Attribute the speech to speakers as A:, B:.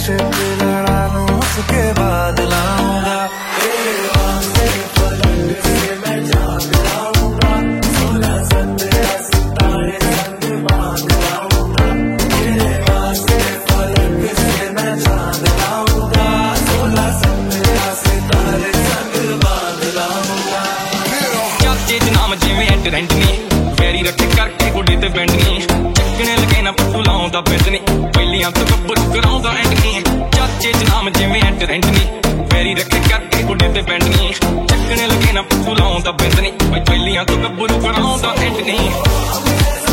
A: इश्क लड़ा लूं उसके बाद लाऊंगा तेरे वास्ते पलट से मैं जाग लाऊंगा 16-17 सितारे संग बांध लाऊंगा तेरे वास्ते पलट से मैं जाग लाऊंगा 16-17 सितारे संग बांध लाऊंगा
B: चाचे च नाम जिवें एंटरेंट नी वैरी रखे करके गुड्डे ते बैंड नी चक्कने लगे ना पप्पू लाउंदा बिंद नी पहलियां तो गब्बरू कराउंदा एंड नी चाचे च नाम जिवें एंटरेंट नी वैरी रखे करके गुड्डे ते बैंड नी चक्कने लगे ना पप्पू लाउंदा बिंद नी पहलियां तो गब्बरू कराउंदा एंड नी